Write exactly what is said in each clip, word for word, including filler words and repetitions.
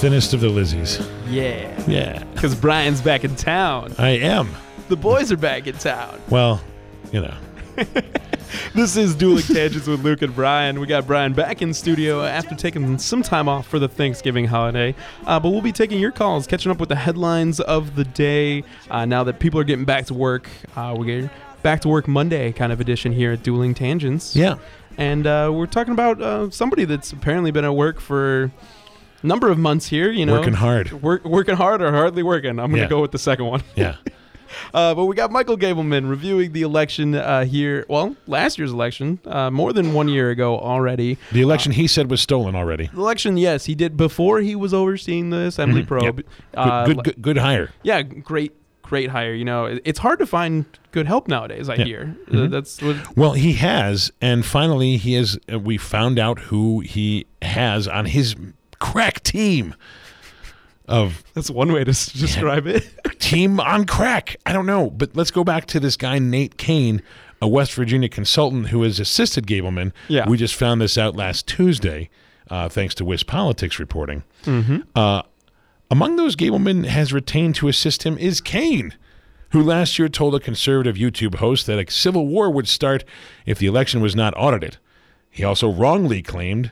thinnest of the Lizzies. Yeah. Yeah. Because Brian's back in town. I am. The boys are back in town. Well, you know. This is Dueling Tangents with Luke and Brian. We got Brian back in studio after taking some time off for the Thanksgiving holiday. Uh, but we'll be taking your calls, catching up with the headlines of the day. Uh, now that people are getting back to work, uh, we get back to work Monday kind of edition here at Dueling Tangents. Yeah. And uh, we're talking about uh, somebody that's apparently been at work for a number of months here. You know, Working hard. Work, working hard or hardly working. I'm going to Yeah. go with the second one. Yeah. Uh, but we got Michael Gableman reviewing the election uh, here. Well, last year's election, uh, more than one year ago already. The election uh, he said was stolen already. The election, yes, he did before he was overseeing the Assembly Mm-hmm. probe. Yep. Uh, good, good, good, good hire. Yeah, great, great hire. You know, it- it's hard to find good help nowadays, I Yeah. hear. Mm-hmm. Uh, that's what, Well, he has, and finally he has. Uh, we found out who he has on his crack team. Of that's one way to s- describe it. team on crack. I don't know, but let's go back to this guy Nate Kane, a West Virginia consultant who has assisted Gableman. Yeah. We just found this out last Tuesday, uh, thanks to Wiz Politics reporting. Mm-hmm. Uh, among those Gableman has retained to assist him is Kane, who last year told a conservative YouTube host that a civil war would start if the election was not audited. He also wrongly claimed,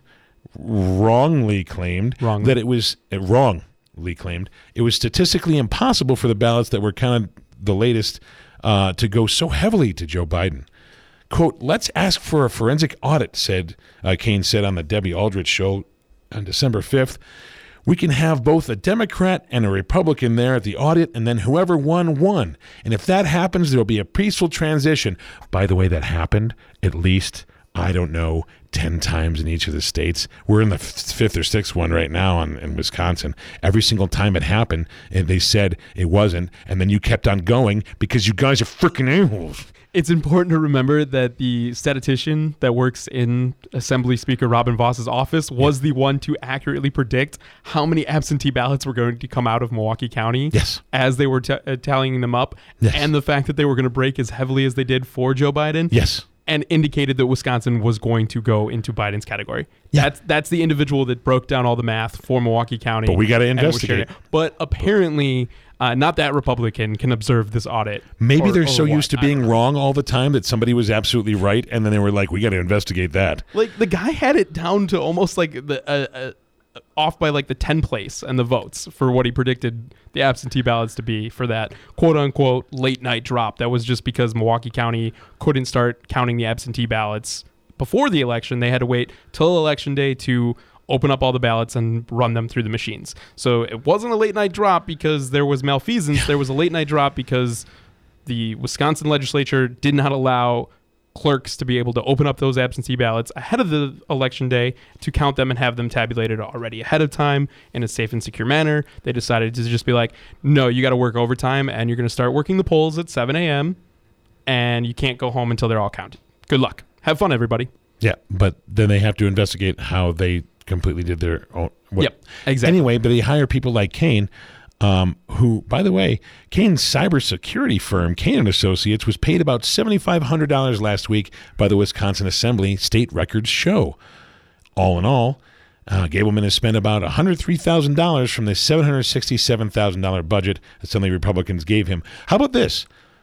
wrongly claimed Wrongly. that it was uh, wrong. Lee claimed it was statistically impossible for the ballots that were counted the latest uh, to go so heavily to Joe Biden. Quote, let's ask for a forensic audit, said uh, Kane said on the Debbie Aldrich show on December fifth. We can have both a Democrat and a Republican there at the audit, and then whoever won, won. And if that happens, there will be a peaceful transition. By the way, that happened at least, I don't know, ten times in each of the states. We're in the f- fifth or sixth one right now in, in Wisconsin. Every single time it happened, and they said it wasn't, and then you kept on going because you guys are freaking a-holes. It's important to remember that the statistician that works in Assembly Speaker Robin Voss's office was the one to accurately predict how many absentee ballots were going to come out of Milwaukee County Yes. as they were t- uh, tallying them up, Yes. and the fact that they were going to break as heavily as they did for Joe Biden. Yes. And indicated that Wisconsin was going to go into Biden's category. Yeah. That's that's the individual that broke down all the math for Milwaukee County. But we gotta and was sharing investigate. it. But apparently, uh, not that Republican can observe this audit. Maybe or- they're or so what. used to I don't being know. wrong all the time that somebody was absolutely right, and then they were like, we got to investigate that. Like the guy had it down to almost like the uh, uh, off by like the ten place and the votes for what he predicted the absentee ballots to be for that quote unquote late night drop. That was just because Milwaukee County couldn't start counting the absentee ballots before the election. They had to wait till election day to open up all the ballots and run them through the machines. So it wasn't a late night drop because there was malfeasance. There was a late night drop because the Wisconsin legislature did not allow clerks to be able to open up those absentee ballots ahead of the election day to count them and have them tabulated already ahead of time in a safe and secure manner. They decided to just be like, no, you got to work overtime and you're going to start working the polls at seven a.m. and you can't go home until they're all counted. Good luck. Have fun, everybody. Yeah, but then they have to investigate how they completely did their own. What, Yep, exactly. Anyway, but they hire people like Kane, um, who, by the way, Kane's cybersecurity firm, Kane and Associates, was paid about seven thousand five hundred dollars last week by the Wisconsin Assembly State Records show. All in all, uh, Gableman has spent about one hundred three thousand dollars from the seven hundred sixty-seven thousand dollars budget Assembly Republicans gave him. How about this?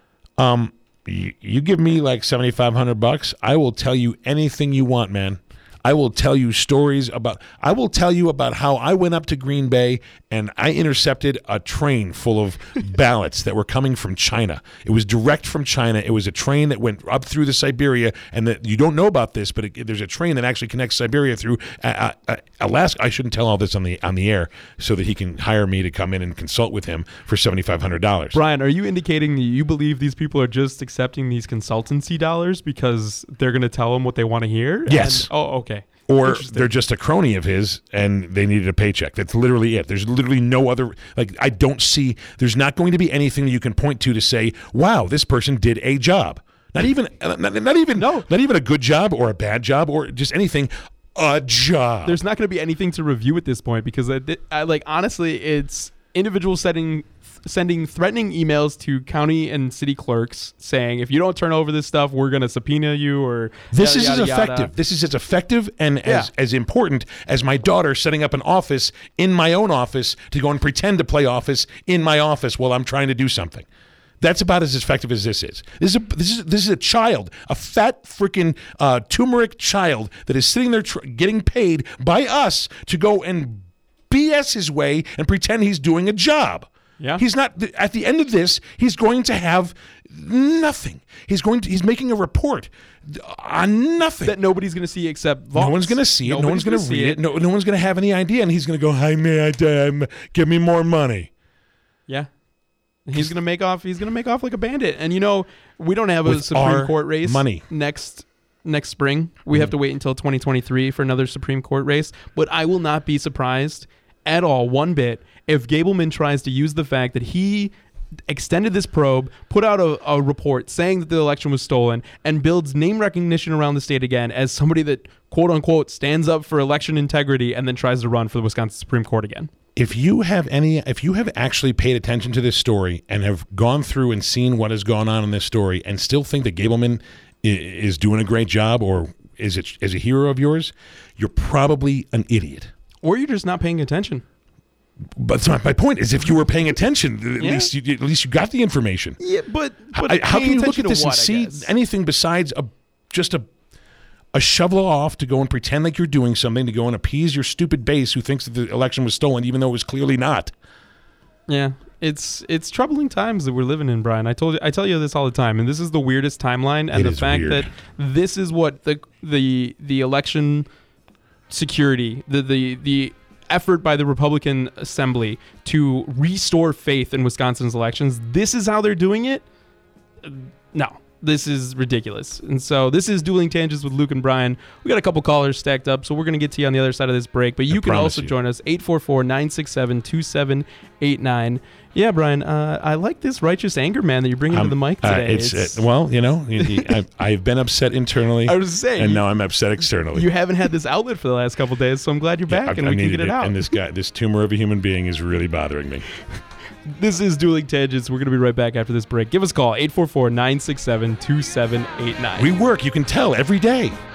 Um, you, you give me like seventy-five hundred bucks, I will tell you anything you want, man. I will tell you stories about, I will tell you about how I went up to Green Bay and I intercepted a train full of ballots that were coming from China. It was direct from China. It was a train that went up through the Siberia, and that you don't know about this, but it, there's a train that actually connects Siberia through uh, uh, Alaska. I shouldn't tell all this on the on the air so that he can hire me to come in and consult with him for seventy-five hundred dollars. Brian, are you indicating that you believe these people are just accepting these consultancy dollars because they're going to tell them what they want to hear? Yes. And, oh, okay. Or Interesting. they're just a crony of his and they needed a paycheck. That's literally it. There's literally no other, like, I don't see, there's not going to be anything that you can point to to say, wow, this person did a job. Not even, not, not even, No. not even a good job or a bad job or just anything. A job. There's not going to be anything to review at this point because I, I like honestly, it's individuals setting sending threatening emails to county and city clerks saying, if you don't turn over this stuff, we're going to subpoena you. Or this yada, is yada, as effective. yada. This is as effective and Yeah. as, as important as my daughter setting up an office in my own office to go and pretend to play office in my office while I'm trying to do something. That's about as effective as this is. This is a, this is this is a child, a fat freaking uh, turmeric child that is sitting there tr- getting paid by us to go and B S his way and pretend he's doing a job. Yeah. He's not. At the end of this, he's going to have nothing. He's going to. He's making a report on nothing that nobody's going to see except Vox. No one's going to see it. Nobody's no one's going to see read it. No, no one's going to have any idea, and he's going to go, "Hi, man, um, give me more money." Yeah. He's gonna make off. He's gonna make off like a bandit. And you know, we don't have a With Supreme our Court race money. next next spring. We have to wait until twenty twenty-three for another Supreme Court race. But I will not be surprised at all, one bit, if Gableman tries to use the fact that he extended this probe, put out a, a report saying that the election was stolen, and builds name recognition around the state again as somebody that, quote unquote, stands up for election integrity, and then tries to run for the Wisconsin Supreme Court again. If you have any, if you have actually paid attention to this story and have gone through and seen what has gone on in this story, and still think that Gableman i- is doing a great job or is it is a hero of yours, you're probably an idiot. Or you're just not paying attention. But so my, my point is, if you were paying attention, at Yeah. least you, at least you got the information. Yeah, but, but I- how can paying you look attention at this to and what, I see guess? anything besides a just a a shovel off to go and pretend like you're doing something, to go and appease your stupid base who thinks that the election was stolen, even though it was clearly not? Yeah, it's it's troubling times that we're living in, Brian. I told you, I tell you this all the time, and this is the weirdest timeline. And It the is fact weird. that this is what the the the election security, the the the effort by the Republican Assembly to restore faith in Wisconsin's elections. This is how they're doing it. Uh, No. This is ridiculous. And so this is Dueling Tangents with Luke and Brian. We got a couple callers stacked up, so we're going to get to you on the other side of this break. But you I can promise also you. join us, eight four four, nine six seven, two seven eight nine. Yeah, Brian, uh, I like this righteous anger, man, that you're bringing to Um, the mic uh, today. it's, uh, well, you know, y- y- I've, I've been upset internally, I was saying, and you, now I'm upset externally. you haven't had this outlet for the last couple days, so I'm glad you're back I've- and I we can needed get it, out. And this guy, this tumor of a human being, is really bothering me. This is Dueling Tangents. We're going to be right back after this break. Give us a call, eight four four, nine six seven, two seven eight nine. We work, you can tell, every day.